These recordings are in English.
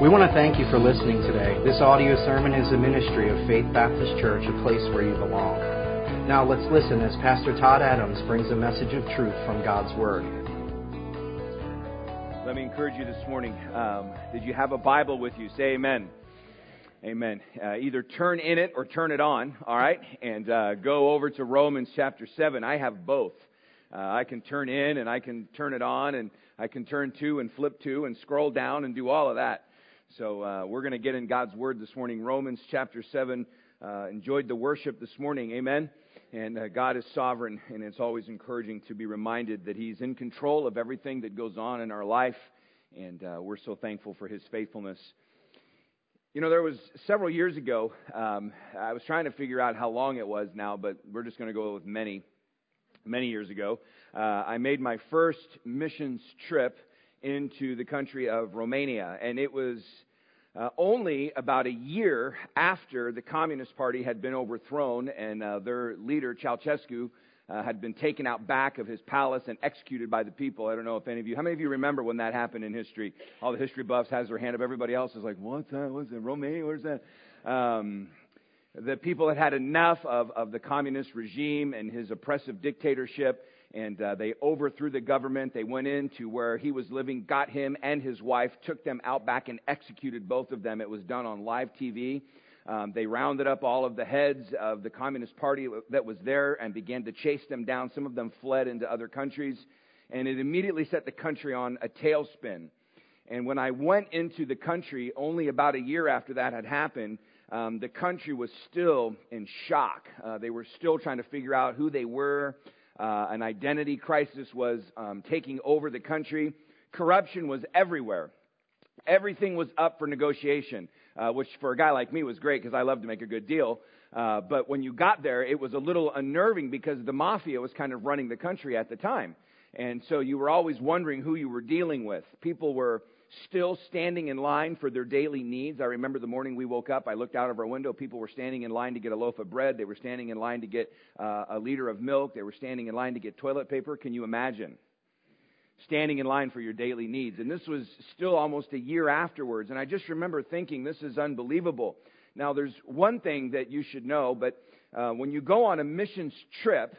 We want to thank you for listening today. This audio sermon is a ministry of Faith Baptist Church, a place where you belong. Now let's listen as Pastor Todd Adams brings a message of truth from God's Word. Let me encourage you this morning. Did you have a Bible with you? Say amen. Amen. Either turn in it or turn it on, all right? And go over to Romans chapter 7. I have both. I can turn in and I can turn it on, and I can turn to and flip to and scroll down and do all of that. So we're going to get in God's Word this morning. Romans chapter 7. Enjoyed the worship this morning. Amen. And God is sovereign, and it's always encouraging to be reminded that He's in control of everything that goes on in our life. And we're so thankful for His faithfulness. You know, there was several years ago, I was trying to figure out how long it was now, but we're just going to go with many years ago. I made my first missions trip into the country of Romania, and it was only about a year after the Communist Party had been overthrown and their leader, Ceausescu, had been taken out back of his palace and executed by the people. I don't know if how many of you remember when that happened in history? All the history buffs has their hand up. Everybody else is like, what's that? What's that? Romania? Where's that? The people had enough of the communist regime and his oppressive dictatorship, and they overthrew the government. They went into where he was living, got him and his wife, took them out back and executed both of them. It was done on live TV. They rounded up all of the heads of the Communist Party that was there and began to chase them down. Some of them fled into other countries, and it immediately set the country on a tailspin. And when I went into the country, only about a year after that had happened, the country was still in shock. They were still trying to figure out who they were. An identity crisis was taking over the country. Corruption was everywhere. Everything was up for negotiation, which for a guy like me was great because I love to make a good deal. But when you got there, it was a little unnerving because the mafia was kind of running the country at the time. And so you were always wondering who you were dealing with. People were still standing in line for their daily needs. I remember the morning we woke up, I looked out of our window, people were standing in line to get a loaf of bread. They were standing in line to get a liter of milk. They were standing in line to get toilet paper. Can you imagine? Standing in line for your daily needs. And this was still almost a year afterwards. And I just remember thinking, this is unbelievable. Now, there's one thing that you should know, but when you go on a missions trip,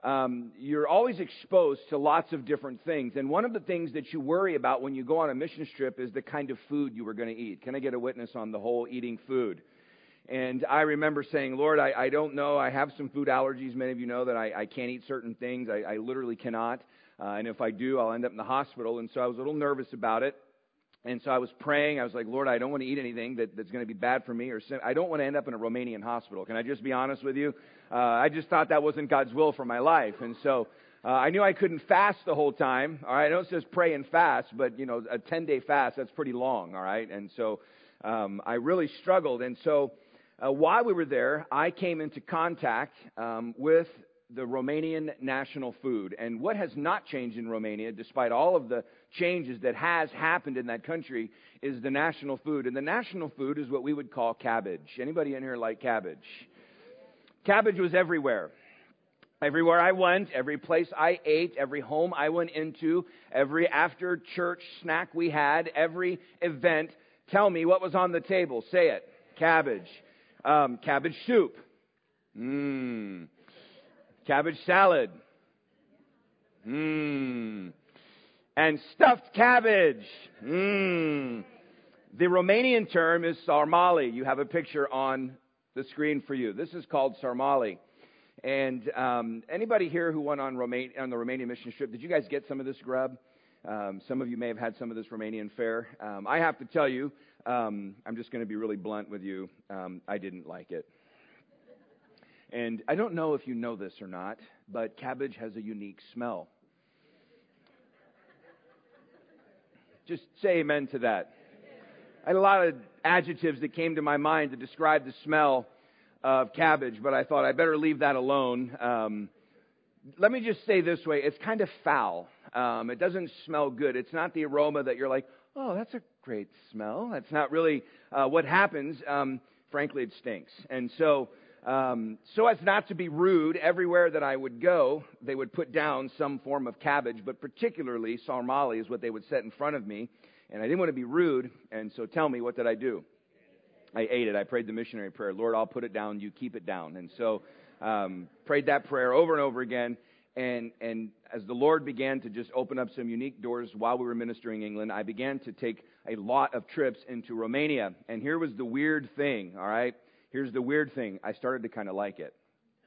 you're always exposed to lots of different things. And one of the things that you worry about when you go on a missions trip is the kind of food you were going to eat. Can I get a witness on the whole eating food? And I remember saying, Lord, I don't know. I have some food allergies. Many of you know that I can't eat certain things. I literally cannot. And if I do, I'll end up in the hospital. And so I was a little nervous about it. And so I was praying. I was like, Lord, I don't want to eat anything that's going to be bad for me. I don't want to end up in a Romanian hospital. Can I just be honest with you? I just thought that wasn't God's will for my life. And so I knew I couldn't fast the whole time. All right, I know it says pray and fast, but, you know, a 10-day fast, that's pretty long. All right, and so I really struggled. And so while we were there, I came into contact with the Romanian national food. And what has not changed in Romania, despite all of the changes that has happened in that country, is the national food. And the national food is what we would call cabbage. Anybody in here like cabbage? Cabbage was everywhere. Everywhere I went, every place I ate, every home I went into, every after church snack we had, every event. Tell me what was on the table. Say it. Cabbage. Cabbage soup. Cabbage salad. And stuffed cabbage. The Romanian term is sarmale. You have a picture on the screen for you. This is called sarmale. And anybody here who went on the Romanian mission trip, did you guys get some of this grub? Some of you may have had some of this Romanian fare. I have to tell you, I'm just going to be really blunt with you. I didn't like it. And I don't know if you know this or not, but cabbage has a unique smell. Just say amen to that. I had a lot of adjectives that came to my mind to describe the smell of cabbage, but I thought I better leave that alone. Let me just say this way. It's kind of foul. It doesn't smell good. It's not the aroma that you're like, oh, that's a great smell. That's not really what happens. Frankly, it stinks. And so as not to be rude, everywhere that I would go, they would put down some form of cabbage, but particularly sarmale is what they would set in front of me. And I didn't want to be rude, and so tell me, what did I do? I ate it. I prayed the missionary prayer. Lord, I'll put it down. You keep it down. And so prayed that prayer over and over again. And as the Lord began to just open up some unique doors while we were ministering in England, I began to take a lot of trips into Romania. And here was the weird thing, all right? Here's the weird thing. I started to kind of like it.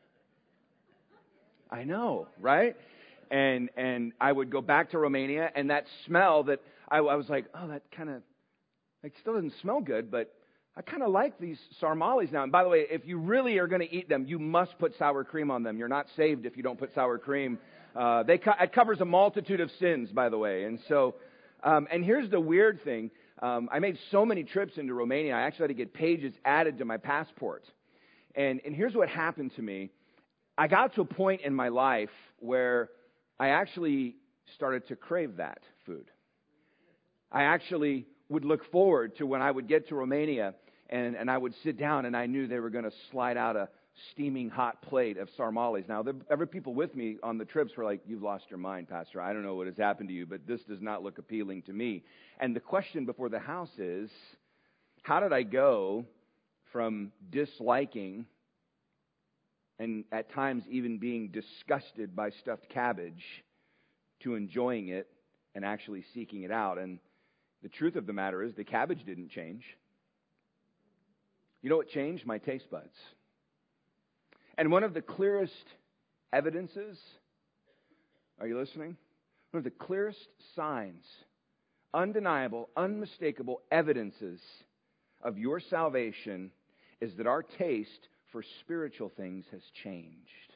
I know, right? And I would go back to Romania, and that smell that I was like, oh, that kind of, like, still doesn't smell good, but I kind of like these sarmales now. And by the way, if you really are going to eat them, you must put sour cream on them. You're not saved if you don't put sour cream. It covers a multitude of sins, by the way. And so, and here's the weird thing. I made so many trips into Romania, I actually had to get pages added to my passport. And here's what happened to me. I got to a point in my life where I actually started to crave that food. I actually would look forward to when I would get to Romania and I would sit down and I knew they were going to slide out a steaming hot plate of sarmales. Now, every people with me on the trips were like, you've lost your mind, Pastor. I don't know what has happened to you, but this does not look appealing to me. And the question before the house is, how did I go from disliking and at times even being disgusted by stuffed cabbage to enjoying it and actually seeking it out? And the truth of the matter is the cabbage didn't change. You know what changed? My taste buds. And one of the clearest evidences, are you listening? One of the clearest signs, undeniable, unmistakable evidences of your salvation is that our taste for spiritual things has changed.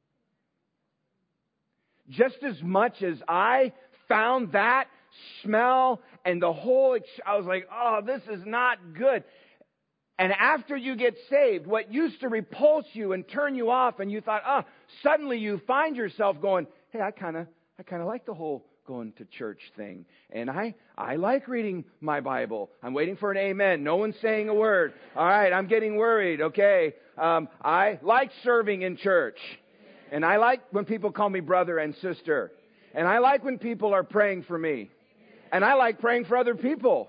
Just as much as I found that smell and the whole, I was like, oh, this is not good. And after you get saved, what used to repulse you and turn you off, and you thought, suddenly you find yourself going, hey, I kind of like the whole going to church thing. And I like reading my Bible. I'm waiting for an amen. No one's saying a word. All right, I'm getting worried. Okay. I like serving in church. And I like when people call me brother and sister. And I like when people are praying for me. And I like praying for other people.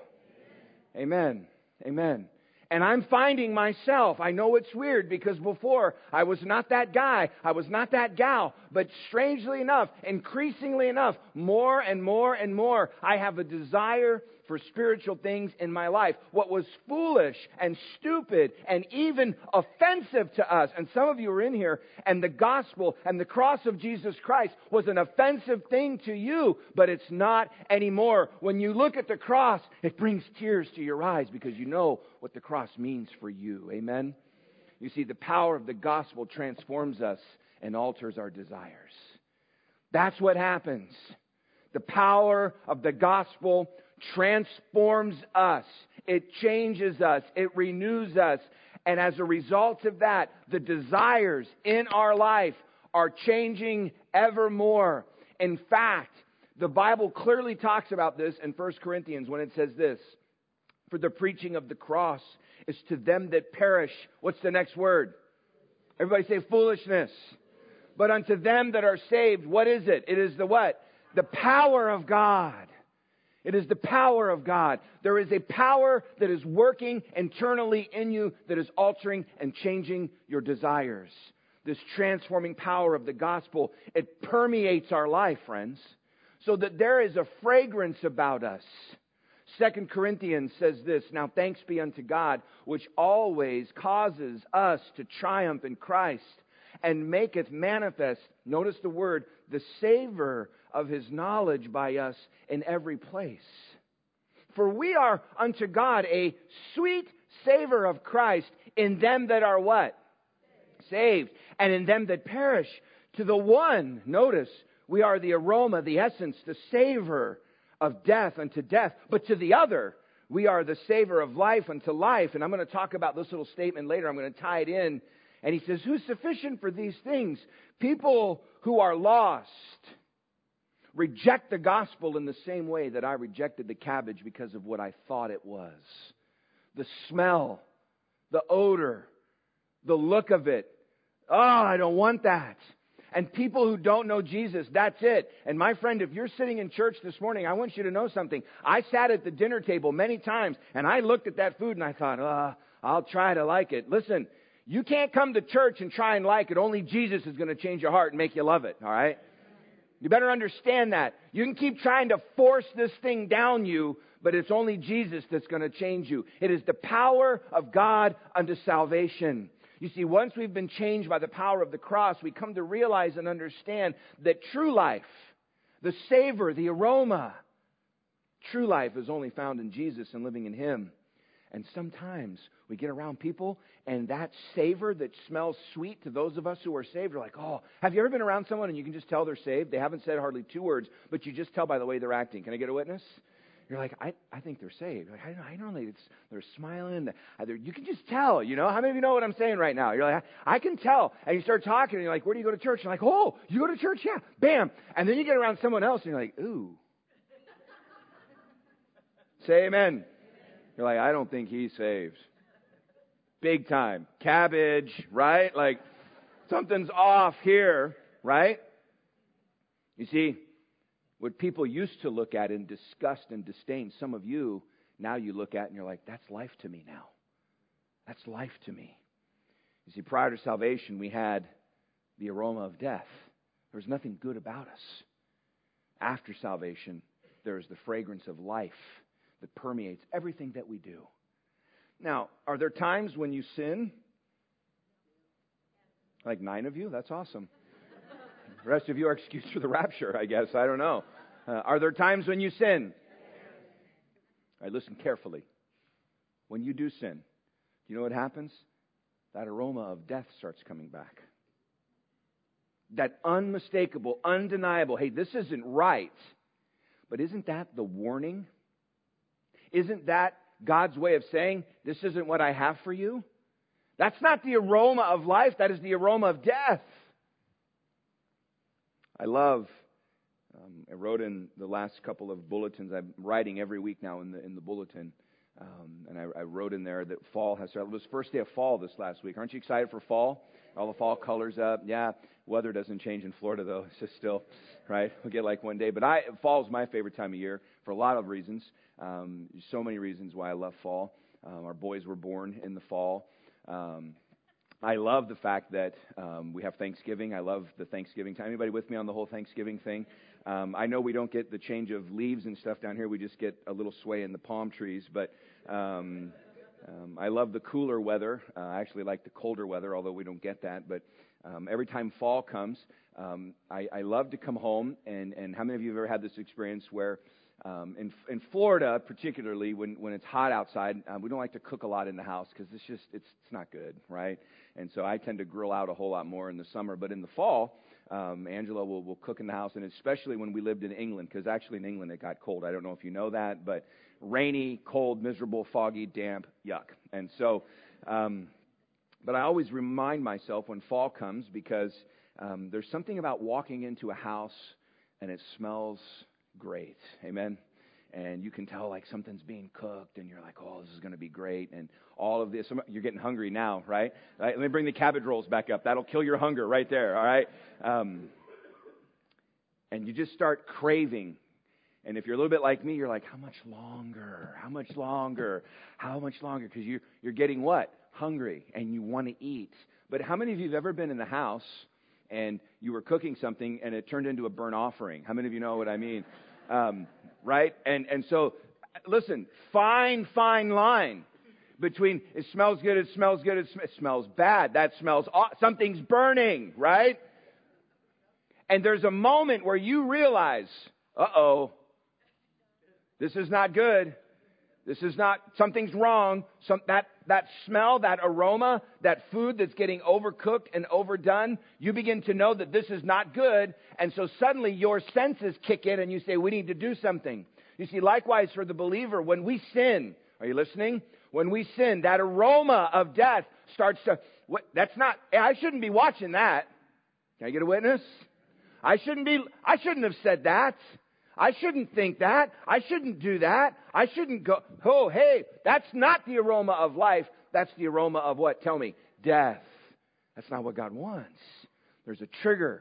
Amen. Amen. And I'm finding myself, I know it's weird because before I was not that guy, I was not that gal, but strangely enough, increasingly enough, more and more and more, I have a desire for spiritual things in my life. What was foolish and stupid and even offensive to us, and some of you are in here, and the gospel and the cross of Jesus Christ was an offensive thing to you, but it's not anymore. When you look at the cross, it brings tears to your eyes because you know what the cross means for you. Amen? You see, the power of the gospel transforms us and alters our desires. That's what happens. The power of the gospel transforms us. It changes us. It renews us. And as a result of that, the desires in our life are changing ever more. In fact, the Bible clearly talks about this in 1 Corinthians when it says this, for the preaching of the cross is to them that perish. What's the next word? Everybody say foolishness. But unto them that are saved, what is it? It is the what? The power of God. It is the power of God. There is a power that is working internally in you that is altering and changing your desires. This transforming power of the gospel, it permeates our life, friends, so that there is a fragrance about us. 2 Corinthians says this, now thanks be unto God, which always causes us to triumph in Christ and maketh manifest, notice the word, the savor of His knowledge by us in every place. For we are unto God a sweet savor of Christ in them that are what? Saved. And in them that perish. To the one, notice, we are the aroma, the essence, the savor of death unto death. But to the other, we are the savor of life unto life. And I'm going to talk about this little statement later. I'm going to tie it in. And he says, who's sufficient for these things? People who are lost reject the gospel in the same way that I rejected the cabbage because of what I thought it was. The smell, the odor, the look of it. Oh, I don't want that. And people who don't know Jesus, that's it. And my friend, if you're sitting in church this morning, I want you to know something. I sat at the dinner table many times, and I looked at that food and I thought, I'll try to like it. Listen, you can't come to church and try and like it. Only Jesus is going to change your heart and make you love it, all right? You better understand that. You can keep trying to force this thing down you, but it's only Jesus that's going to change you. It is the power of God unto salvation. You see, once we've been changed by the power of the cross, we come to realize and understand that true life, the savor, the aroma, true life is only found in Jesus and living in Him. And sometimes we get around people and that savor that smells sweet to those of us who are saved are like, oh, have you ever been around someone and you can just tell they're saved? They haven't said hardly 2 words, but you just tell by the way they're acting. Can I get a witness? You're like, I think they're saved. Like, I don't know. They're smiling. You can just tell, you know. How many of you know what I'm saying right now? You're like, I can tell. And you start talking and you're like, where do you go to church? You're like, oh, you go to church? Yeah. Bam. And then you get around someone else and you're like, ooh. Say amen. You're like, I don't think he's saved. Big time. Cabbage, right? Like, something's off here, right? You see, what people used to look at in disgust and disdain, some of you, now you look at and you're like, that's life to me now. That's life to me. You see, prior to salvation, we had the aroma of death. There was nothing good about us. After salvation, there is the fragrance of life that permeates everything that we do. Now, are there times when you sin? Like 9 of you? That's awesome. The rest of you are excused for the rapture, I guess. I don't know. Are there times when you sin? All right, listen carefully. When you do sin, you know what happens? That aroma of death starts coming back. That unmistakable, undeniable, hey, this isn't right. But isn't that the warning? Isn't that God's way of saying, this isn't what I have for you? That's not the aroma of life. That is the aroma of death. I wrote in the last couple of bulletins. I'm writing every week now in the bulletin. And I wrote in there that fall has started. It was the first day of fall this last week. Aren't you excited for fall? All the fall colors up. Yeah, weather doesn't change in Florida, though. It's just still, right? We'll get like one day. But fall is my favorite time of year for a lot of reasons. So many reasons why I love fall. Our boys were born in the fall. I love the fact that we have Thanksgiving. I love the Thanksgiving time. Anybody with me on the whole Thanksgiving thing? I know we don't get the change of leaves and stuff down here. We just get a little sway in the palm trees. But I love the cooler weather. I actually like the colder weather, although we don't get that. But every time fall comes, I love to come home. And how many of you have ever had this experience where in Florida, particularly when it's hot outside, we don't like to cook a lot in the house because it's not good, right? And so I tend to grill out a whole lot more in the summer. But in the fall, Angela will cook in the house, and especially when we lived in England, because actually in England it got cold. I don't know if you know that, but rainy, cold, miserable, foggy, damp, yuck. And so, but I always remind myself when fall comes, because there's something about walking into a house and it smells great. Amen. And you can tell like something's being cooked and you're like, oh, this is going to be great. And all of this, you're getting hungry now, right? Let me bring the cabbage rolls back up. That'll kill your hunger right there. All right. And you just start craving. And if you're a little bit like me, you're like, how much longer? How much longer? How much longer? Because you're getting what? Hungry and you want to eat. But how many of you have ever been in the house and you were cooking something and it turned into a burnt offering? How many of you know what I mean? Right? And so, listen, fine line between it smells good, it smells bad, that smells, something's burning, right? And there's a moment where you realize, this is not good. This is not, something's wrong. That smell, that aroma, that food that's getting overcooked and overdone, you begin to know that this is not good. And so suddenly your senses kick in and you say, we need to do something. You see, likewise for the believer, when we sin, are you listening? When we sin, that aroma of death starts to, I shouldn't be watching that. Can I get a witness? I shouldn't have said that. I shouldn't think that. I shouldn't do that. I shouldn't go, oh, hey, that's not the aroma of life. That's the aroma of what? Tell me. Death. That's not what God wants. There's a trigger.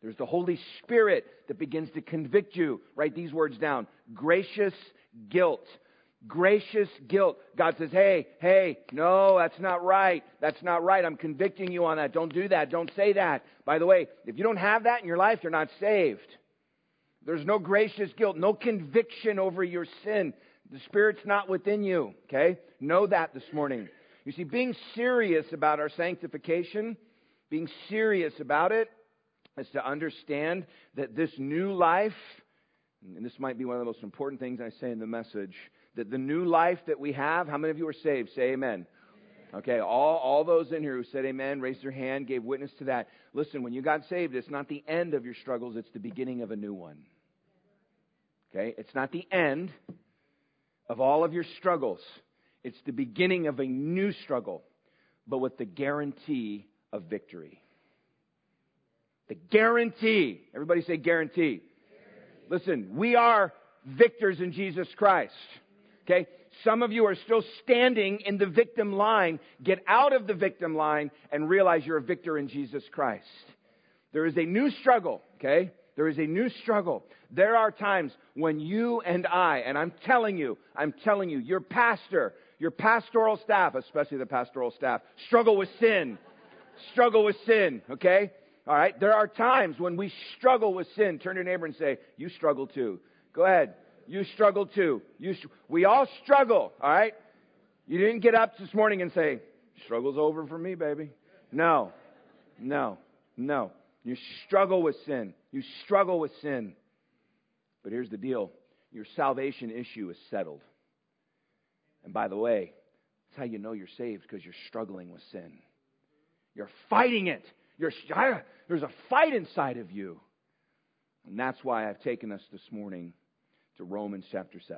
There's the Holy Spirit that begins to convict you. Write these words down. Gracious guilt. Gracious guilt. God says, hey, no, that's not right. That's not right. I'm convicting you on that. Don't do that. Don't say that. By the way, if you don't have that in your life, you're not saved. There's no gracious guilt, no conviction over your sin. The Spirit's not within you, okay? Know that this morning. You see, being serious about our sanctification, being serious about it, is to understand that this new life, and this might be one of the most important things I say in the message, that the new life that we have, how many of you are saved? Say amen. Okay, all those in here who said amen, raised their hand, gave witness to that. Listen, when you got saved, it's not the end of your struggles, it's the beginning of a new one. Okay, it's not the end of all of your struggles. It's the beginning of a new struggle, but with the guarantee of victory. The guarantee. Everybody say guarantee. Listen, we are victors in Jesus Christ. Okay? Some of you are still standing in the victim line. Get out of the victim line and realize you're a victor in Jesus Christ. There is a new struggle. Okay? There is a new struggle. There are times when you and I, and I'm telling you, your pastor, your pastoral staff, especially the pastoral staff, struggle with sin. Struggle with sin. Okay? All right, there are times when we struggle with sin. Turn to your neighbor and say, you struggle too. Go ahead. You struggle too. We all struggle, all right? You didn't get up this morning and say, struggle's over for me, baby. No. You struggle with sin. You struggle with sin. But here's the deal. Your salvation issue is settled. And by the way, that's how you know you're saved, because you're struggling with sin. You're fighting it. There's a fight inside of you. And that's why I've taken us this morning to Romans chapter 7.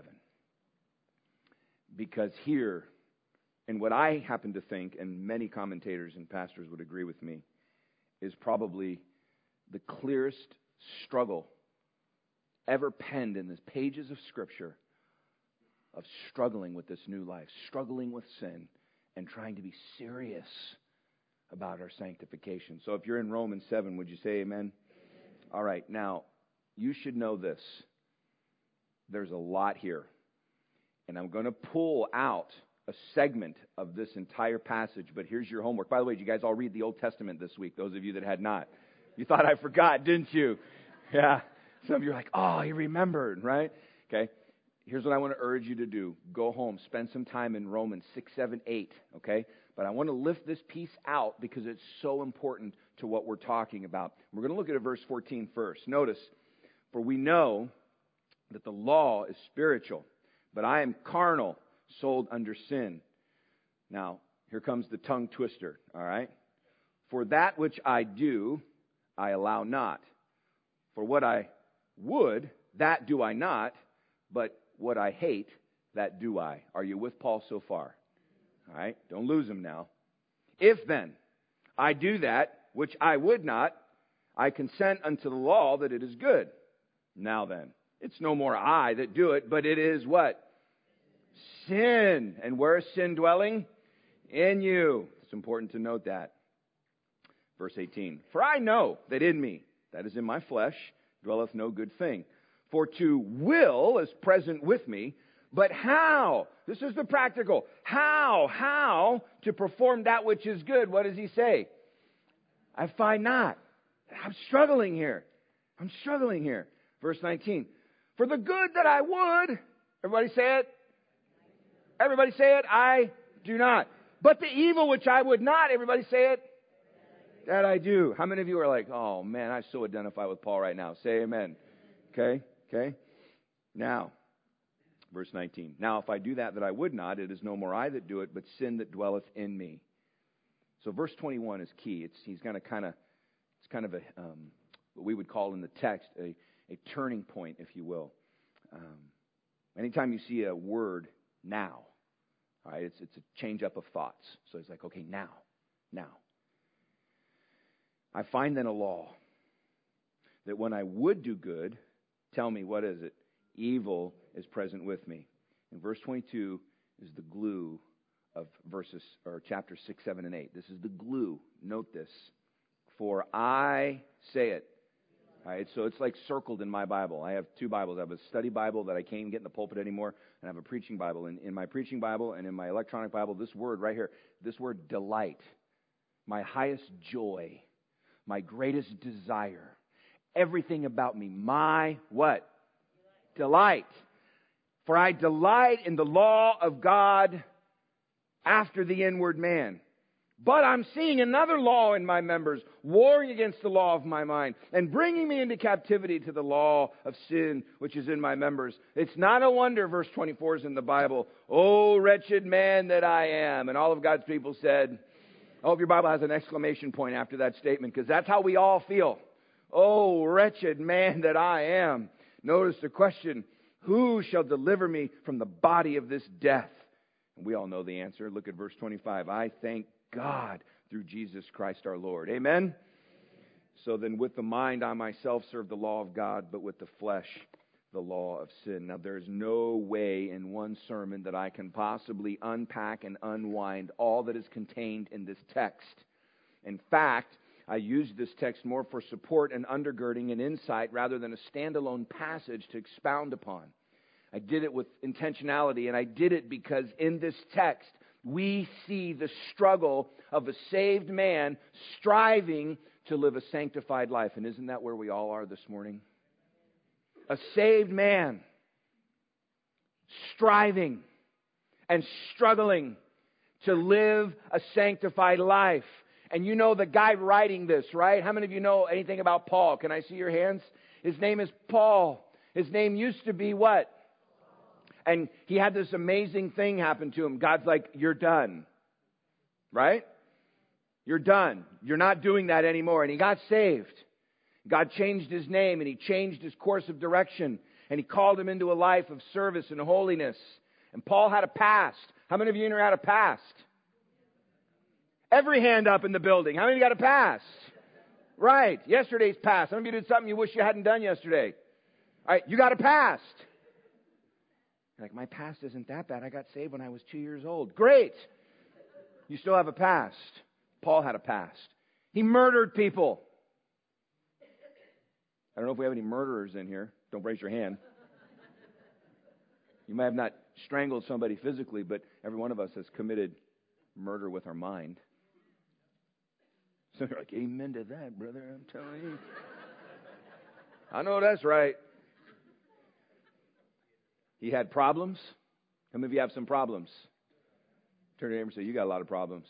Because here, and what I happen to think, and many commentators and pastors would agree with me, is probably the clearest struggle ever penned in the pages of Scripture of struggling with this new life, struggling with sin, and trying to be serious about our sanctification. So if you're in Romans 7, would you say amen? All right, now, you should know this. There's a lot here. And I'm going to pull out a segment of this entire passage, but here's your homework. By the way, did you guys all read the Old Testament this week, those of you that had not? You thought I forgot, didn't you? Yeah. Some of you are like, oh, he remembered, right? Okay. Here's what I want to urge you to do. Go home, spend some time in Romans 6, 7, 8, okay? But I want to lift this piece out because it's so important to what we're talking about. We're going to look at verse 14 first. Notice, for we know that the law is spiritual, but I am carnal, sold under sin. Now, here comes the tongue twister, all right? For that which I do, I allow not. For what I would, that do I not, but what I hate, that do I. Are you with Paul so far? All right, don't lose him now. If then I do that which I would not, I consent unto the law that it is good. Now then, it's no more I that do it, but it is what? Sin. And where is sin dwelling? In you. It's important to note that. Verse 18. For I know that in me, that is in my flesh, dwelleth no good thing. For to will is present with me, but how? This is the practical. How to perform that which is good? What does he say? I find not. I'm struggling here. Verse 19. For the good that I would, everybody say it. Everybody say it. I do not. But the evil which I would not, everybody say it. That I do. How many of you are like, oh man, I so identify with Paul right now? Say amen. Okay. Now, verse 19. Now, if I do that I would not, it is no more I that do it, but sin that dwelleth in me. So verse 21 is key. It's kind of a what we would call in the text a turning point, if you will. Anytime you see a word now, all right, it's a change up of thoughts. So it's like, okay, now. I find then a law that when I would do good, tell me, what is it? Evil is present with me. And verse 22 is the glue of chapter 6, 7, and 8. This is the glue. Note this. For I, say it, All right, so it's like circled in my Bible. I have two Bibles. I have a study Bible that I can't get in the pulpit anymore, and I have a preaching Bible. In my preaching Bible and in my electronic Bible, this word right here, this word delight, my highest joy, my greatest desire, everything about me, my what? Delight. For I delight in the law of God after the inward man. But I'm seeing another law in my members, warring against the law of my mind, and bringing me into captivity to the law of sin, which is in my members. It's not a wonder, verse 24 is in the Bible, "Oh, wretched man that I am." And all of God's people said, I hope your Bible has an exclamation point after that statement, because that's how we all feel. Oh, wretched man that I am. Notice the question, who shall deliver me from the body of this death? And we all know the answer. Look at verse 25. I thank God through Jesus Christ our Lord. Amen? So then with the mind I myself serve the law of God, but with the flesh the law of sin. Now there's no way in one sermon that I can possibly unpack and unwind all that is contained in this text. In fact, I use this text more for support and undergirding and insight rather than a standalone passage to expound upon. I did it with intentionality, and I did it because in this text we see the struggle of a saved man striving to live a sanctified life. And isn't that where we all are this morning? A saved man striving and struggling to live a sanctified life. And you know the guy writing this, right? How many of you know anything about Paul? Can I see your hands? His name is Paul. His name used to be what? And he had this amazing thing happen to him. God's like, you're done. Right? You're done. You're not doing that anymore. And he got saved. God changed his name and he changed his course of direction. And he called him into a life of service and holiness. And Paul had a past. How many of you know had a past? Every hand up in the building. How many of you got a past? Right. Yesterday's past. Some of you did something you wish you hadn't done yesterday. All right. You got a past. Like, my past isn't that bad. I got saved when I was 2 years old. Great. You still have a past. Paul had a past. He murdered people. I don't know if we have any murderers in here. Don't raise your hand. You might have not strangled somebody physically, but every one of us has committed murder with our mind. So you're like, amen to that, brother. I'm telling you. I know that's right. He had problems. How many of you have some problems? Turn to your neighbor and say, you got a lot of problems.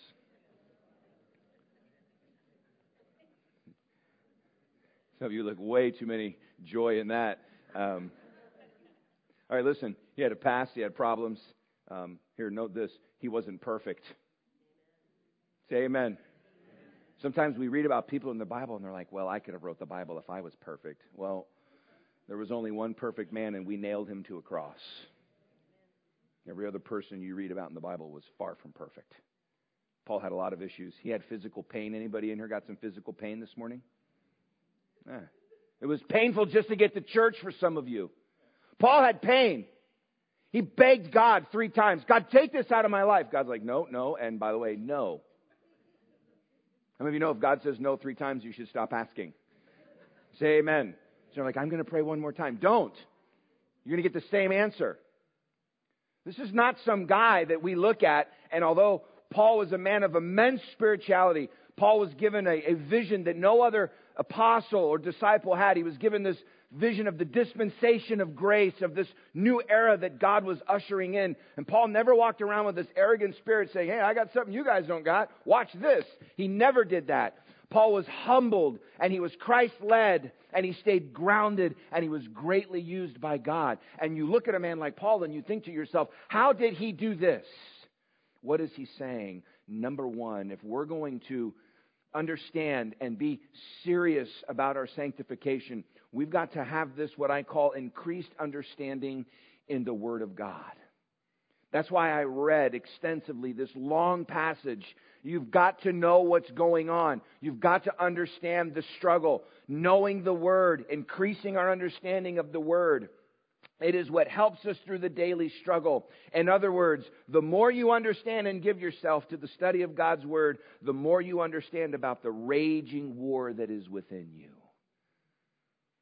Some of you look way too many joy in that. All right, listen. He had a past. He had problems. Here, note this. He wasn't perfect. Say amen. Sometimes we read about people in the Bible and they're like, well, I could have wrote the Bible if I was perfect. Well, there was only one perfect man and we nailed him to a cross. Every other person you read about in the Bible was far from perfect. Paul had a lot of issues. He had physical pain. Anybody in here got some physical pain this morning? It was painful just to get to church for some of you. Paul had pain. He begged God 3 times. God, take this out of my life. God's like, no, no, and by the way, no. How many of you know if God says no 3 times, you should stop asking? Say amen. So you're like, I'm going to pray one more time. Don't. You're going to get the same answer. This is not some guy that we look at, and although Paul was a man of immense spirituality, Paul was given a vision that no other apostle or disciple had. He was given this vision of the dispensation of grace, of this new era that God was ushering in. And Paul never walked around with this arrogant spirit saying, hey, I got something you guys don't got. Watch this. He never did that. Paul was humbled and he was Christ-led and he stayed grounded and he was greatly used by God. And you look at a man like Paul and you think to yourself, how did he do this? What is he saying? Number one, if we're going to understand and be serious about our sanctification, we've got to have this, what I call increased understanding in the Word of God. That's why I read extensively this long passage. You've got to know what's going on. You've got to understand the struggle, knowing the Word, increasing our understanding of the Word. It is what helps us through the daily struggle. In other words, the more you understand and give yourself to the study of God's Word, the more you understand about the raging war that is within you.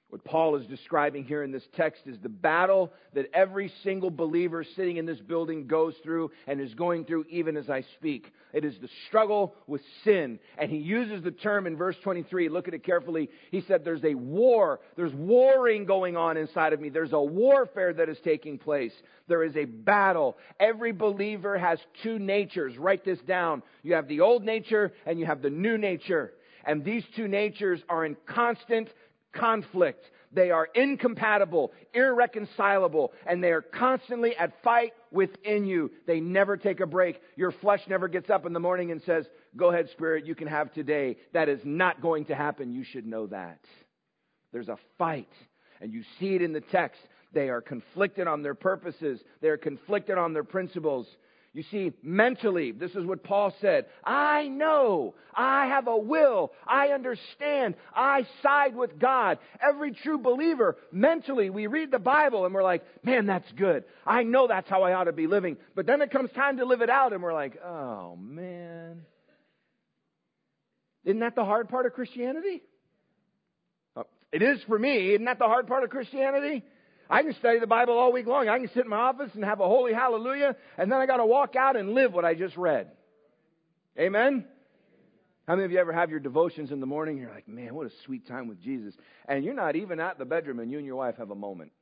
What Paul is describing here in this text is the battle that every single believer sitting in this building goes through and is going through even as I speak. It is the struggle with sin. And he uses the term in verse 23. Look at it carefully. He said there's a war. There's warring going on inside of me. There's a warfare that is taking place. There is a battle. Every believer has two natures. Write this down. You have the old nature and you have the new nature. And these two natures are in constant conflict. They are incompatible, irreconcilable, and they are constantly at fight within you. They never take a break. Your flesh never gets up in the morning and says, "Go ahead, Spirit, you can have today." That is not going to happen. You should know that. There's a fight, and you see it in the text. They are conflicted on their purposes. They are conflicted on their principles. You see, mentally, this is what Paul said. I know. I have a will. I understand. I side with God. Every true believer, mentally, we read the Bible and we're like, man, that's good. I know that's how I ought to be living. But then it comes time to live it out and we're like, oh, man. Isn't that the hard part of Christianity? It is for me. Isn't that the hard part of Christianity? I can study the Bible all week long. I can sit in my office and have a holy hallelujah, and then I got to walk out and live what I just read. Amen? How many of you ever have your devotions in the morning and you're like, man, what a sweet time with Jesus. And you're not even at the bedroom and you and your wife have a moment.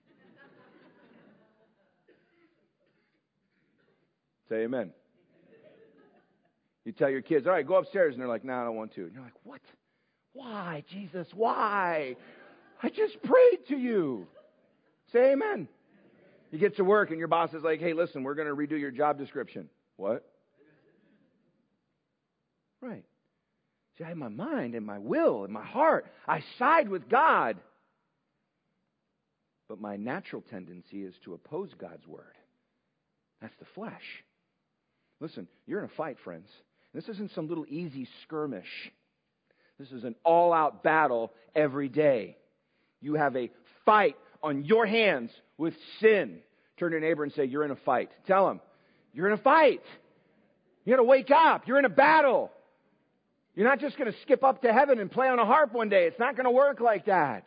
Say amen. You tell your kids, all right, go upstairs. And they're like, no, I don't want to. And you're like, what? Why, Jesus? Why? I just prayed to you. Say amen. You get to work and your boss is like, hey, listen, we're going to redo your job description. What? Right. See, I have my mind and my will and my heart. I side with God. But my natural tendency is to oppose God's word. That's the flesh. Listen, you're in a fight, friends. This isn't some little easy skirmish. This is an all-out battle every day. You have a fight on your hands with sin. Turn to your neighbor and say, you're in a fight. Tell him, you're in a fight. You got to wake up. You're in a battle. You're not just going to skip up to heaven and play on a harp one day. It's not going to work like that.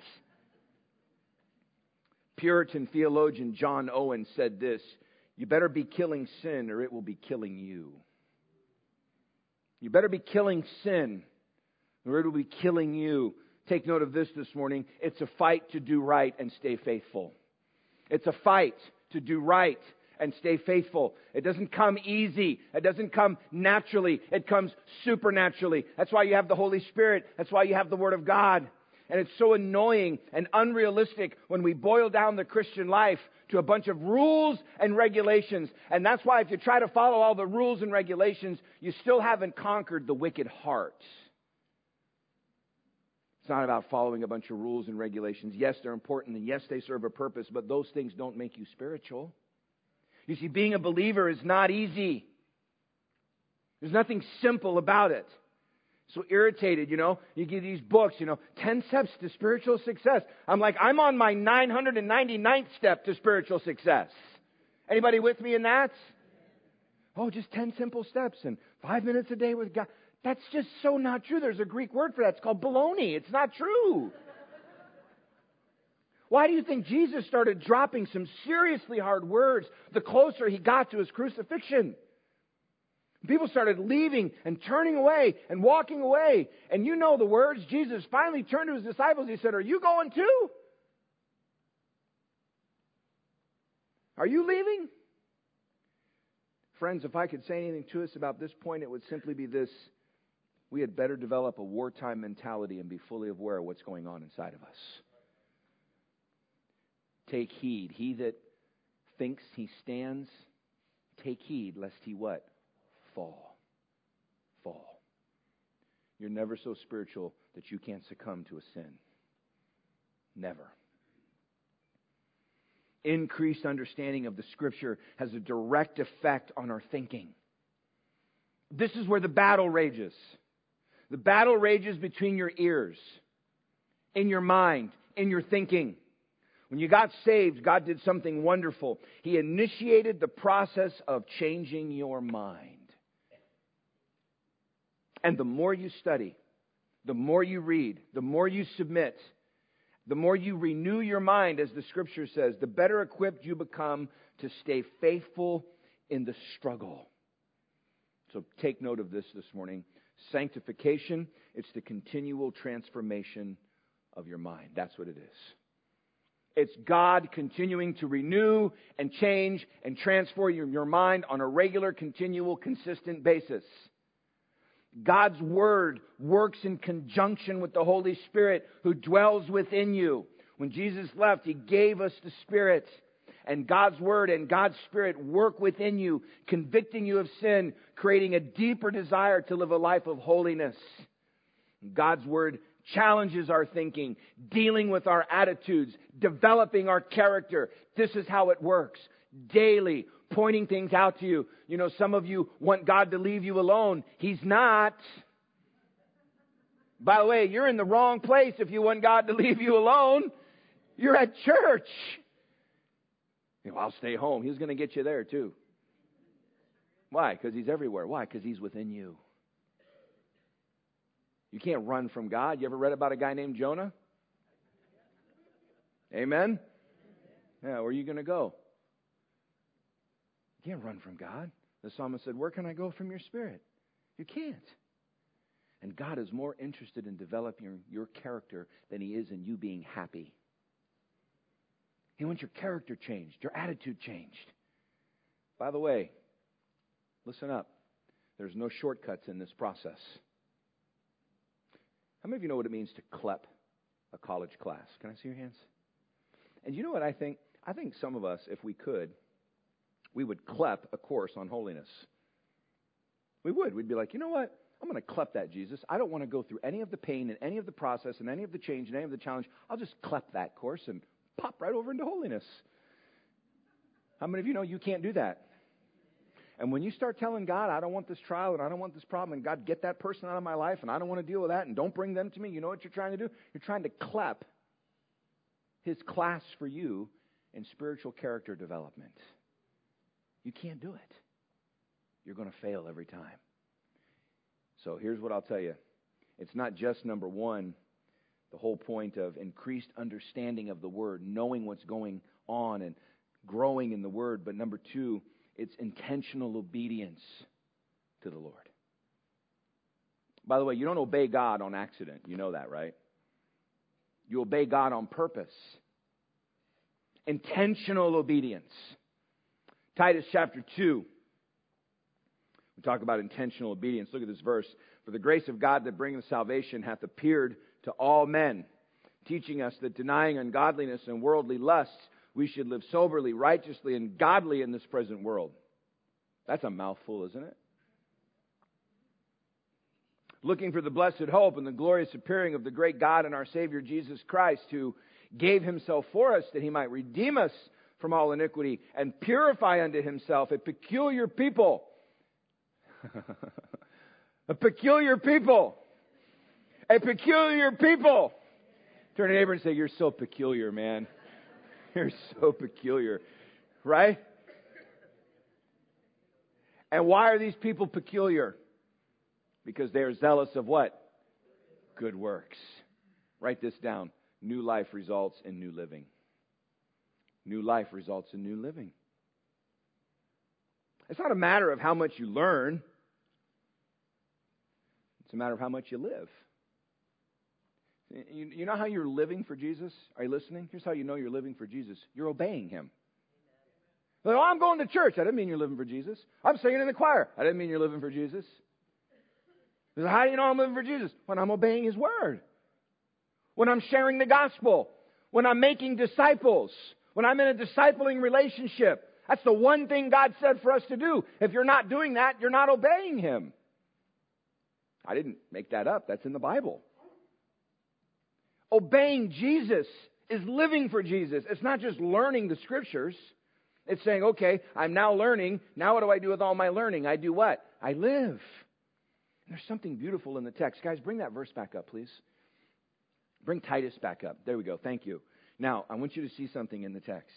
Puritan theologian John Owen said this, you better be killing sin or it will be killing you. You better be killing sin or it will be killing you. Take note of this morning. It's a fight to do right and stay faithful. It's a fight to do right and stay faithful. It doesn't come easy. It doesn't come naturally. It comes supernaturally. That's why you have the Holy Spirit. That's why you have the Word of God. And it's so annoying and unrealistic when we boil down the Christian life to a bunch of rules and regulations. And that's why if you try to follow all the rules and regulations, you still haven't conquered the wicked heart. It's not about following a bunch of rules and regulations. Yes, they're important, and yes, they serve a purpose, but those things don't make you spiritual. You see, being a believer is not easy. There's nothing simple about it. So irritated, you get these books, 10 steps to spiritual success. I'm like, I'm on my 999th step to spiritual success. Anybody with me in that? Oh, just 10 simple steps and 5 minutes a day with God. That's just so not true. There's a Greek word for that. It's called baloney. It's not true. Why do you think Jesus started dropping some seriously hard words the closer he got to his crucifixion? People started leaving and turning away and walking away. And you know the words. Jesus finally turned to his disciples. He said, are you going too? Are you leaving? Friends, if I could say anything to us about this point, it would simply be this. We had better develop a wartime mentality and be fully aware of what's going on inside of us. Take heed. He that thinks he stands, take heed lest he what? Fall. You're never so spiritual that you can't succumb to a sin. Never. Increased understanding of the Scripture has a direct effect on our thinking. This is where the battle rages. The battle rages between your ears, in your mind, in your thinking. When you got saved, God did something wonderful. He initiated the process of changing your mind. And the more you study, the more you read, the more you submit, the more you renew your mind, as the Scripture says, the better equipped you become to stay faithful in the struggle. So take note of this morning. Sanctification, it's the continual transformation of your mind. That's what it is. It's God continuing to renew and change and transform your mind on a regular, continual, consistent basis. God's Word works in conjunction with the Holy Spirit who dwells within you. When Jesus left, He gave us the Spirit. And God's Word and God's Spirit work within you, convicting you of sin, creating a deeper desire to live a life of holiness. God's Word challenges our thinking, dealing with our attitudes, developing our character. This is how it works. Daily, pointing things out to you. You know, some of you want God to leave you alone. He's not. By the way, you're in the wrong place if you want God to leave you alone. You're at church. You know, I'll stay home. He's going to get you there too. Why? Because He's everywhere. Why? Because He's within you. You can't run from God. You ever read about a guy named Jonah? Amen? Yeah, where are you going to go? You can't run from God. The psalmist said, where can I go from your Spirit? You can't. And God is more interested in developing your character than He is in you being happy. He wants your character changed, your attitude changed. By the way, listen up. There's no shortcuts in this process. How many of you know what it means to CLEP a college class? Can I see your hands? And you know what I think? I think some of us, if we could, we would CLEP a course on holiness. We would. We'd be like, you know what? I'm going to CLEP that, Jesus. I don't want to go through any of the pain and any of the process and any of the change and any of the challenge. I'll just CLEP that course and pop right over into holiness. How many of you know you can't do that? And when you start telling God, I don't want this trial and I don't want this problem, and God, get that person out of my life and I don't want to deal with that and don't bring them to me, you know what you're trying to do? You're trying to CLEP His class for you in spiritual character development. You can't do it. You're going to fail every time. So here's what I'll tell you. It's not just, number one, the whole point of increased understanding of the Word, knowing what's going on and growing in the Word. But number two, it's intentional obedience to the Lord. By the way, you don't obey God on accident. You know that, right? You obey God on purpose. Intentional obedience. Titus chapter 2. We talk about intentional obedience. Look at this verse. For the grace of God that bringeth salvation hath appeared to all men, teaching us that denying ungodliness and worldly lusts, we should live soberly, righteously, and godly in this present world. That's a mouthful, isn't it? Looking for the blessed hope and the glorious appearing of the great God and our Savior Jesus Christ, who gave Himself for us that He might redeem us from all iniquity and purify unto Himself a peculiar people. A peculiar people. A peculiar people. Turn to your neighbor and say, you're so peculiar, man. You're so peculiar. Right? And why are these people peculiar? Because they are zealous of what? Good works. Write this down. New life results in new living. New life results in new living. It's not a matter of how much you learn. It's a matter of how much you live. You know how you're living for Jesus? Are you listening? Here's how you know you're living for Jesus. You're obeying Him. Like, oh, I'm going to church. That doesn't mean you're living for Jesus. I'm singing in the choir. That doesn't mean you're living for Jesus. How do you know I'm living for Jesus? When I'm obeying His Word. When I'm sharing the gospel. When I'm making disciples. When I'm in a discipling relationship. That's the one thing God said for us to do. If you're not doing that, you're not obeying Him. I didn't make that up. That's in the Bible. Obeying Jesus is living for Jesus. It's not just learning the Scriptures. It's saying, okay, I'm now learning. Now what do I do with all my learning? I do what? I live. And there's something beautiful in the text. Guys, bring that verse back up, please. Bring Titus back up. There we go. Thank you. Now, I want you to see something in the text.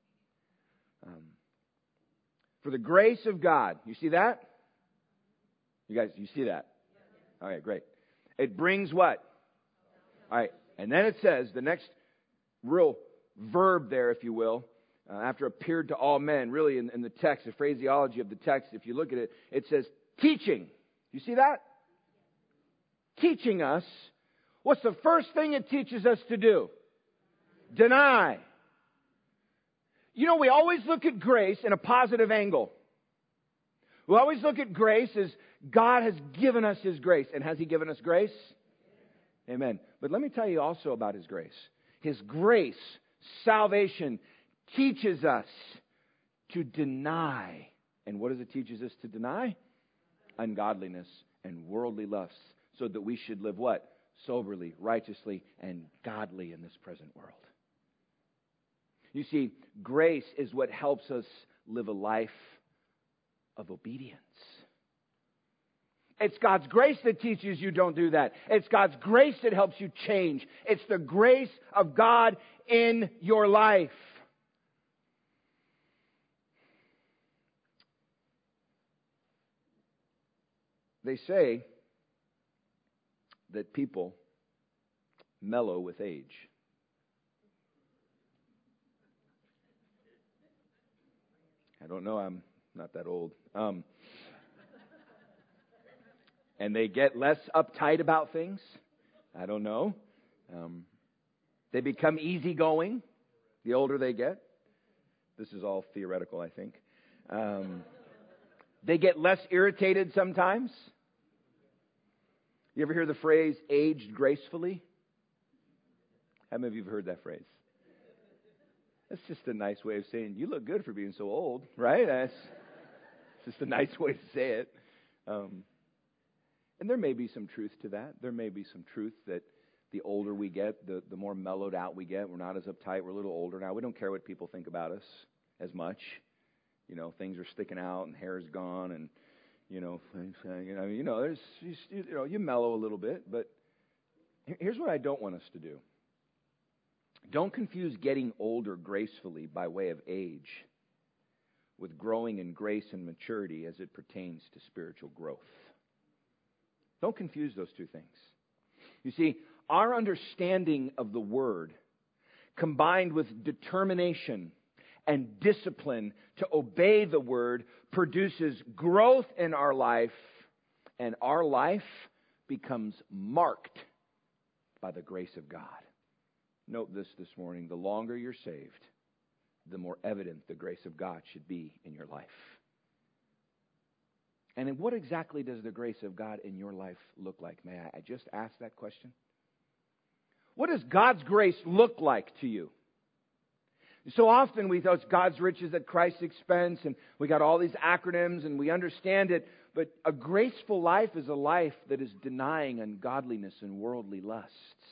For the grace of God. You see that? You guys, you see that? All right, great. It brings what? All right. And then it says, the next real verb there, if you will. After appeared to all men, really in the text, the phraseology of the text, if you look at it, it says teaching. You see that? Teaching us. What's the first thing it teaches us to do? Deny. You know, we always look at grace in a positive angle. We always look at grace as God has given us His grace. And has He given us grace? Amen. But let me tell you also about His grace. His grace, salvation, teaches us to deny. And what does it teach us to deny? Ungodliness and worldly lusts. So that we should live what? Soberly, righteously, and godly in this present world. You see, grace is what helps us live a life of obedience. It's God's grace that teaches you don't do that. It's God's grace that helps you change. It's the grace of God in your life. They say that people mellow with age. I don't know, I'm not that old. And they get less uptight about things. I don't know. They become easygoing the older they get. This is all theoretical, I think. They get less irritated sometimes. You ever hear the phrase, aged gracefully? How many of you have heard that phrase? That's just a nice way of saying, you look good for being so old, right? That's just a nice way to say it. And there may be some truth to that. There may be some truth that the older we get, the more mellowed out we get. We're not as uptight. We're a little older now. We don't care what people think about us as much. You know, things are sticking out and hair's gone and, you mellow a little bit. But here's what I don't want us to do. Don't confuse getting older gracefully by way of age with growing in grace and maturity as it pertains to spiritual growth. Don't confuse those two things. You see, our understanding of the Word, combined with determination and discipline to obey the Word, produces growth in our life, and our life becomes marked by the grace of God. Note this morning, the longer you're saved, the more evident the grace of God should be in your life. And what exactly does the grace of God in your life look like? May I just ask that question? What does God's grace look like to you? So often we thought it's God's riches at Christ's expense, and we got all these acronyms and we understand it, but a graceful life is a life that is denying ungodliness and worldly lusts.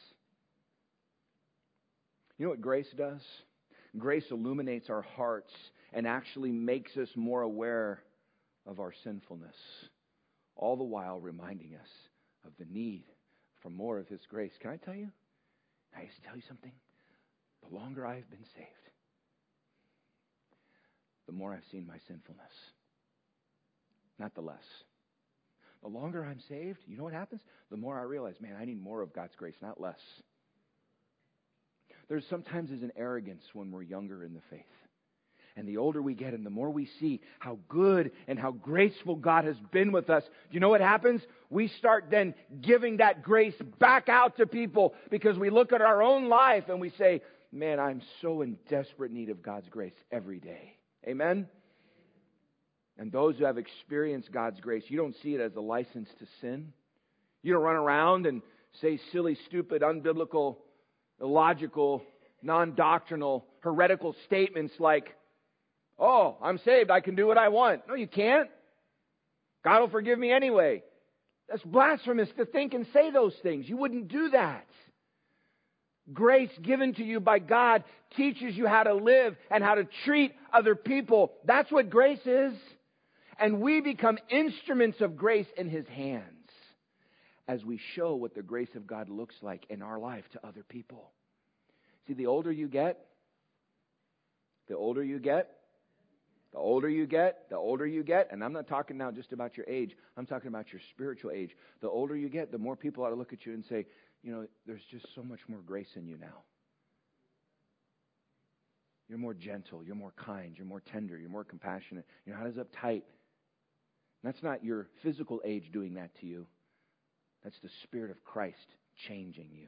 You know what grace does? Grace illuminates our hearts and actually makes us more aware of our sinfulness, all the while reminding us of the need for more of His grace. Can I tell you? Can I just tell you something? The longer I've been saved, the more I've seen my sinfulness, not the less. The longer I'm saved, you know what happens? The more I realize, man, I need more of God's grace, not less. There's sometimes an arrogance when we're younger in the faith. And the older we get and the more we see how good and how graceful God has been with us, you know what happens? We start then giving that grace back out to people because we look at our own life and we say, man, I'm so in desperate need of God's grace every day. Amen? And those who have experienced God's grace, you don't see it as a license to sin. You don't run around and say silly, stupid, unbiblical, illogical, non-doctrinal, heretical statements like, oh, I'm saved, I can do what I want. No, you can't. God will forgive me anyway. That's blasphemous to think and say those things. You wouldn't do that. Grace given to you by God teaches you how to live and how to treat other people. That's what grace is. And we become instruments of grace in His hands as we show what the grace of God looks like in our life to other people. See, the older you get, and I'm not talking now just about your age, I'm talking about your spiritual age. The older you get, the more people ought to look at you and say, you know, there's just so much more grace in you now. You're more gentle. You're more kind. You're more tender. You're more compassionate. You're not as uptight. That's not your physical age doing that to you. That's the Spirit of Christ changing you.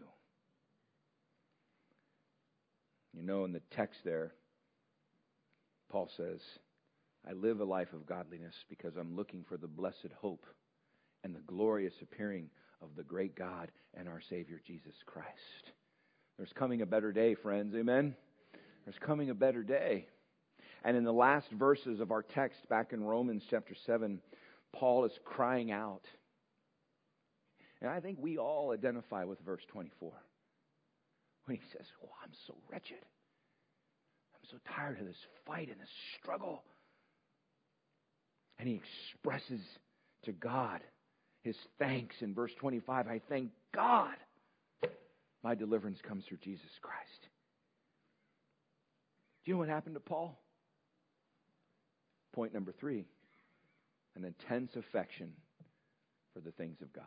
You know, in the text there, Paul says, I live a life of godliness because I'm looking for the blessed hope and the glorious appearing of the great God and our Savior Jesus Christ. There's coming a better day, friends. Amen? There's coming a better day. And in the last verses of our text back in Romans chapter 7, Paul is crying out. And I think we all identify with verse 24. When he says, oh, I'm so wretched. I'm so tired of this fight and this struggle. And he expresses to God his thanks in verse 25. I thank God my deliverance comes through Jesus Christ. Do you know what happened to Paul? Point number 3. An intense affection for the things of God.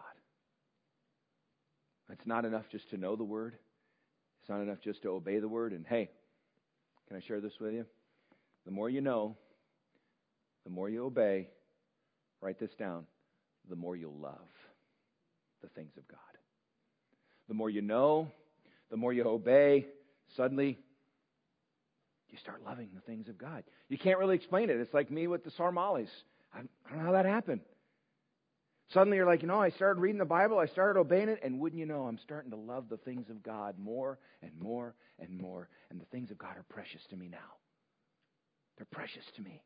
It's not enough just to know the Word. It's not enough just to obey the Word. And hey, can I share this with you? The more you know, the more you obey, write this down, the more you'll love the things of God. The more you know, the more you obey, suddenly you start loving the things of God. You can't really explain it. It's like me with the Sarmalis. I don't know how that happened. Suddenly you're like, I started reading the Bible, I started obeying it, and wouldn't you know, I'm starting to love the things of God more and more and more. And the things of God are precious to me now. They're precious to me.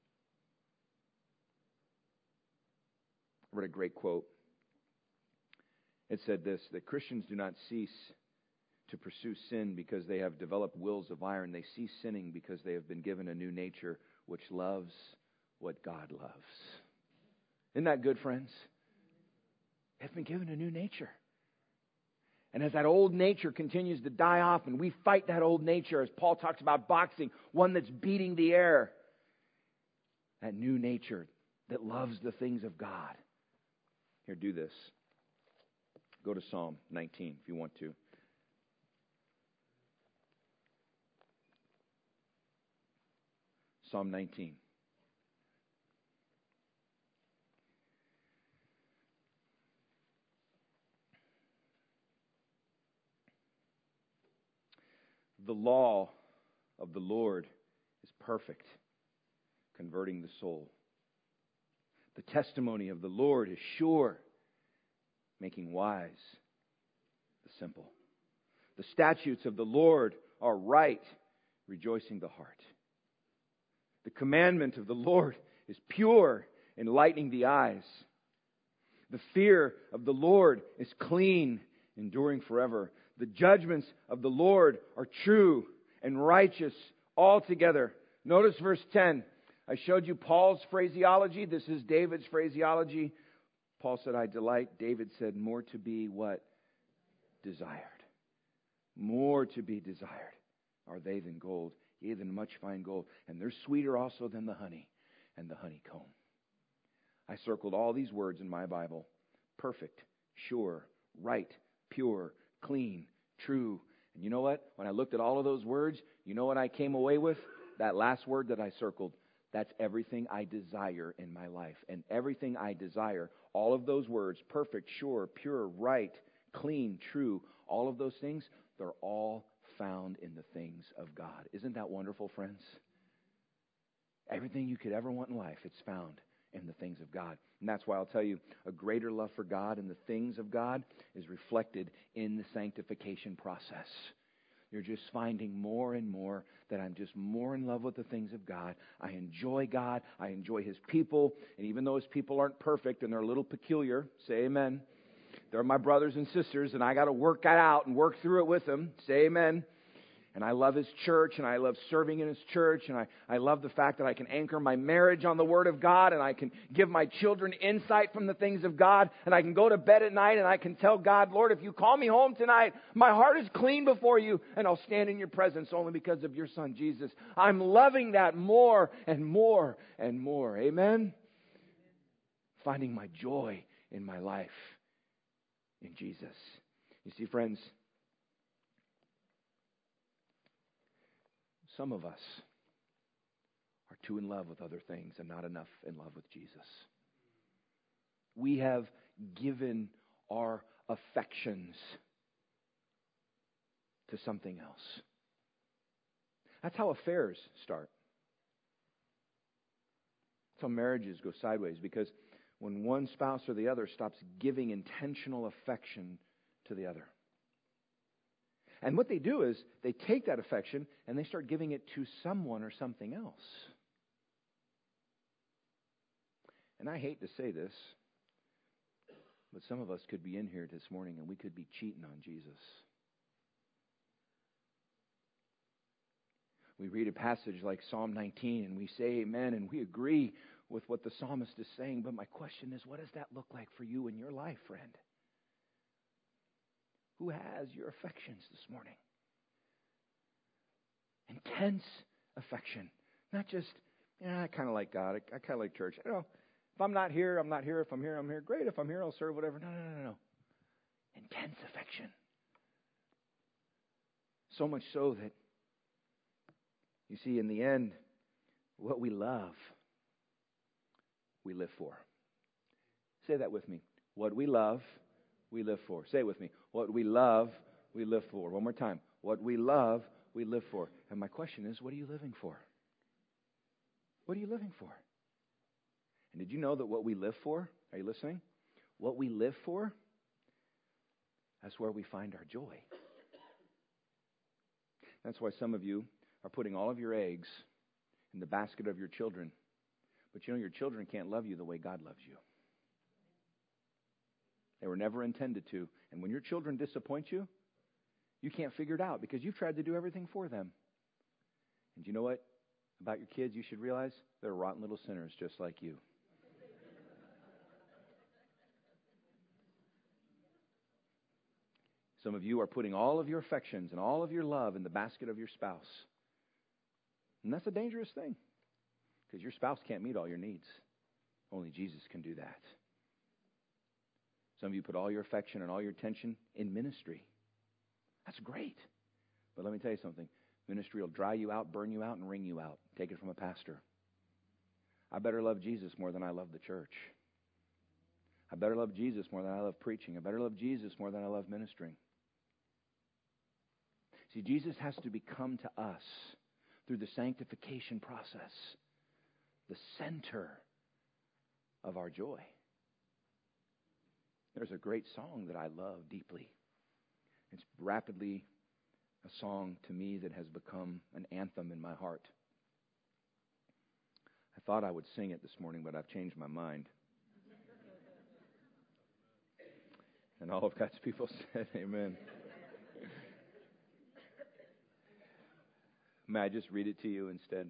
I read a great quote. It said this, that Christians do not cease to pursue sin because they have developed wills of iron. They cease sinning because they have been given a new nature which loves what God loves. Isn't that good, friends? They've been given a new nature. And as that old nature continues to die off and we fight that old nature, as Paul talks about boxing, one that's beating the air, that new nature that loves the things of God. Here, do this. Go to Psalm 19 if you want to. Psalm 19. The law of the Lord is perfect, converting the soul. The testimony of the Lord is sure, making wise the simple. The statutes of the Lord are right, rejoicing the heart. The commandment of the Lord is pure, enlightening the eyes. The fear of the Lord is clean, enduring forever. The judgments of the Lord are true and righteous altogether. Notice verse 10. I showed you Paul's phraseology. This is David's phraseology. Paul said, I delight. David said, more to be what? Desired. More to be desired are they than gold, yea, than much fine gold. And they're sweeter also than the honey and the honeycomb. I circled all these words in my Bible. Perfect, sure, right, pure, clean, true. And you know what? When I looked at all of those words, you know what I came away with? That last word that I circled. That's everything I desire in my life. And everything I desire, all of those words, perfect, sure, pure, right, clean, true, all of those things, they're all found in the things of God. Isn't that wonderful, friends? Everything you could ever want in life, it's found in the things of God. And that's why I'll tell you, a greater love for God and the things of God is reflected in the sanctification process. You're just finding more and more that I'm just more in love with the things of God. I enjoy God. I enjoy His people. And even though His people aren't perfect and they're a little peculiar, say amen. They're my brothers and sisters, and I got to work that out and work through it with them. Say amen. And I love His church, and I love serving in His church, and I love the fact that I can anchor my marriage on the Word of God, and I can give my children insight from the things of God, and I can go to bed at night, and I can tell God, Lord, if you call me home tonight, my heart is clean before you, and I'll stand in your presence only because of your Son, Jesus. I'm loving that more and more and more. Amen? Finding my joy in my life in Jesus. You see, friends, some of us, too in love with other things and not enough in love with Jesus. We have given our affections to something else. That's how affairs start. That's how marriages go sideways, because when one spouse or the other stops giving intentional affection to the other. And what they do is they take that affection and they start giving it to someone or something else. And I hate to say this, but some of us could be in here this morning and we could be cheating on Jesus. We read a passage like Psalm 19 and we say amen and we agree with what the psalmist is saying. But my question is, what does that look like for you in your life, friend? Who has your affections this morning? Intense affection. Not just, I kind of like God. I kind of like church. If I'm not here, I'm not here. If I'm here, I'm here. Great. If I'm here, I'll serve, whatever. No. Intense affection. So much so that, you see, in the end, what we love, we live for. Say that with me. What we love, we live for. Say it with me. What we love, we live for. One more time. What we love, we live for. And my question is, what are you living for? What are you living for? And did you know that what we live for, are you listening? What we live for, that's where we find our joy. That's why some of you are putting all of your eggs in the basket of your children. But you know, your children can't love you the way God loves you. They were never intended to. And when your children disappoint you, you can't figure it out because you've tried to do everything for them. And you know what about your kids you should realize? They're rotten little sinners just like you. Some of you are putting all of your affections and all of your love in the basket of your spouse. And that's a dangerous thing because your spouse can't meet all your needs. Only Jesus can do that. Some of you put all your affection and all your attention in ministry. That's great. But let me tell you something. Ministry will dry you out, burn you out, and wring you out. Take it from a pastor. I better love Jesus more than I love the church. I better love Jesus more than I love preaching. I better love Jesus more than I love ministering. See, Jesus has to become to us, through the sanctification process, the center of our joy. There's a great song that I love deeply. It's rapidly a song to me that has become an anthem in my heart. I thought I would sing it this morning, but I've changed my mind. And all of God's people said amen. May I just read it to you instead?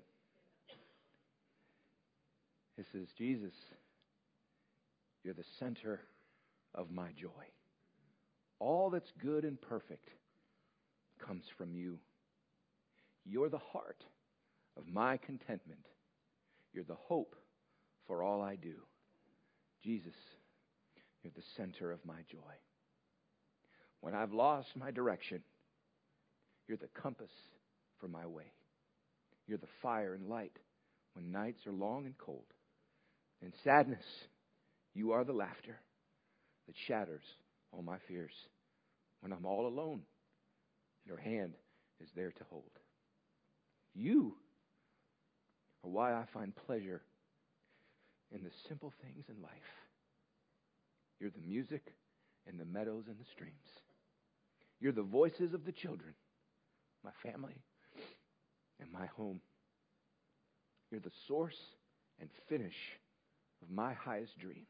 It says, Jesus, you're the center of my joy. All that's good and perfect comes from you. You're the heart of my contentment. You're the hope for all I do. Jesus, you're the center of my joy. When I've lost my direction, you're the compass for my way. You're the fire and light when nights are long and cold. In sadness, you are the laughter that shatters all my fears. When I'm all alone, your hand is there to hold. You are why I find pleasure in the simple things in life. You're the music in the meadows and the streams. You're the voices of the children, my family, and my home. You're the source and finish of my highest dreams.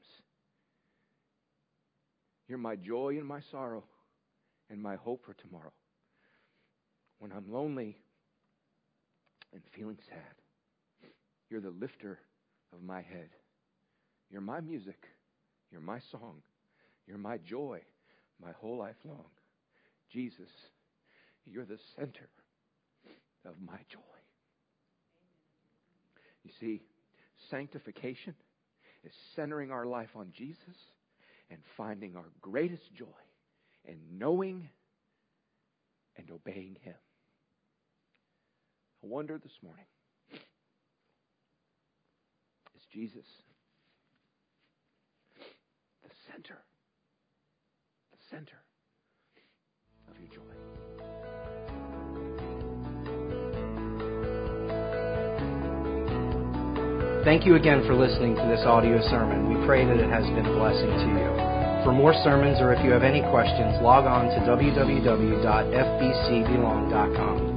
You're my joy and my sorrow and my hope for tomorrow. When I'm lonely and feeling sad, you're the lifter of my head. You're my music. You're my song. You're my joy my whole life long. Jesus, you're the center of my joy. You see, sanctification is centering our life on Jesus and finding our greatest joy in knowing and obeying Him. I wonder this morning, Jesus. The center of your joy. Thank you again for listening to this audio sermon. We pray that it has been a blessing to you. For more sermons, or if you have any questions, log on to www.fbcbelong.com.